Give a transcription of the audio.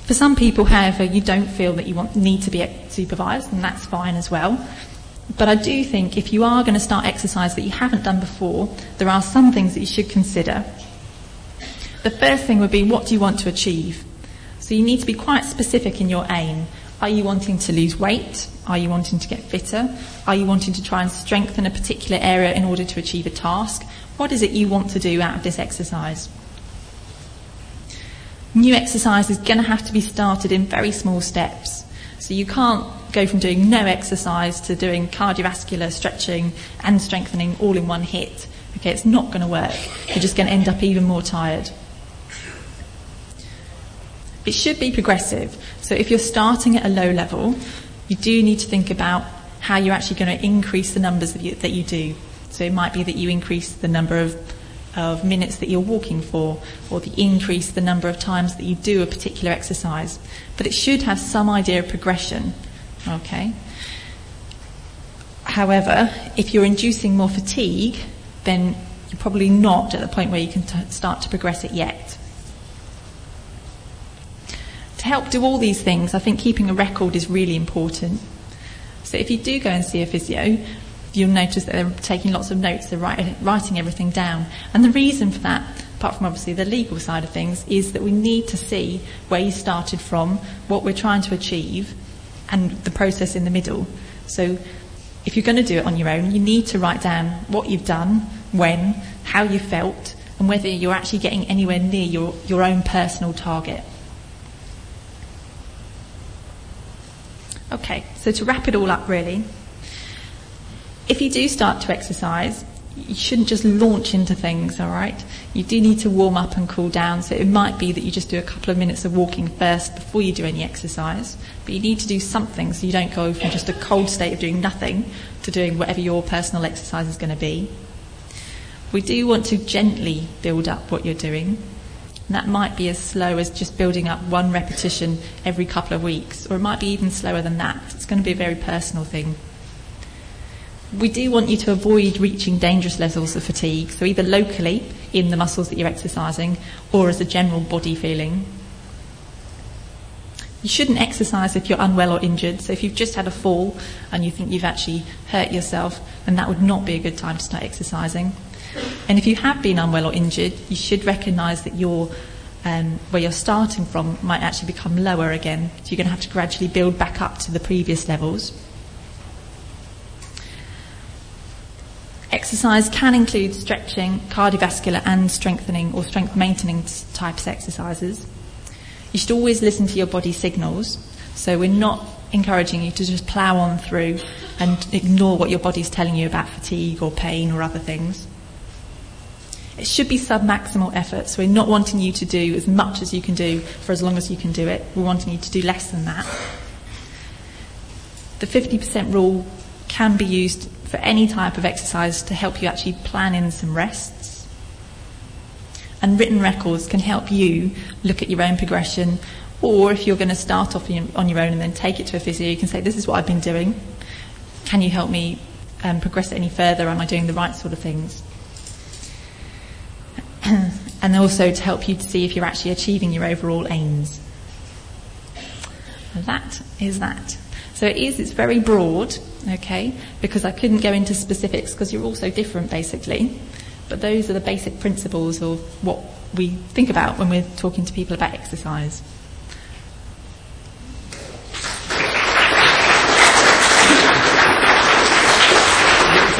For some people, however, you don't feel that you need to be supervised, and that's fine as well. But I do think if you are going to start exercise that you haven't done before, there are some things that you should consider. The first thing would be, what do you want to achieve? So you need to be quite specific in your aim. Are you wanting to lose weight? Are you wanting to get fitter? Are you wanting to try and strengthen a particular area in order to achieve a task? What is it you want to do out of this exercise? New exercise is going to have to be started in very small steps. So you can't go from doing no exercise to doing cardiovascular stretching and strengthening all in one hit. Okay, it's not going to work. You're just going to end up even more tired. It should be progressive. So if you're starting at a low level, you do need to think about how you're actually going to increase the numbers that you do. So it might be that you increase the number of minutes that you're walking for, or increase the number of times that you do a particular exercise. But it should have some idea of progression. Okay. However, if you're inducing more fatigue, then you're probably not at the point where you can start to progress it yet. To help do all these things, I think keeping a record is really important. So if you do go and see a physio, you'll notice that they're taking lots of notes, they're writing everything down. And the reason for that, apart from obviously the legal side of things, is that we need to see where you started from, what we're trying to achieve, and the process in the middle. So if you're going to do it on your own, you need to write down what you've done, when, how you felt, and whether you're actually getting anywhere near your own personal target. Okay, so to wrap it all up really, if you do start to exercise, you shouldn't just launch into things, all right? You do need to warm up and cool down, so it might be that you just do a couple of minutes of walking first before you do any exercise, but you need to do something so you don't go from just a cold state of doing nothing to doing whatever your personal exercise is going to be. We do want to gently build up what you're doing, and that might be as slow as just building up one repetition every couple of weeks, or it might be even slower than that. It's going to be a very personal thing. We do want you to avoid reaching dangerous levels of fatigue, so either locally in the muscles that you're exercising or as a general body feeling. You shouldn't exercise if you're unwell or injured, so if you've just had a fall and you think you've actually hurt yourself, then that would not be a good time to start exercising. And if you have been unwell or injured, you should recognise that where you're starting from might actually become lower again, so you're going to have to gradually build back up to the previous levels. Exercise can include stretching, cardiovascular and strengthening or strength maintenance types of exercises. You should always listen to your body signals, so we're not encouraging you to just plough on through and ignore what your body's telling you about fatigue or pain or other things. It should be sub-maximal effort, so we're not wanting you to do as much as you can do for as long as you can do it. We're wanting you to do less than that. The 50% rule can be used for any type of exercise to help you actually plan in some rests. And written records can help you look at your own progression, or if you're going to start off on your own and then take it to a physio, you can say, this is what I've been doing. Can you help me progress it any further? Am I doing the right sort of things? And also to help you to see if you're actually achieving your overall aims. That is that. So it's very broad, okay, because I couldn't go into specifics because you're all so different basically. But those are the basic principles of what we think about when we're talking to people about exercise.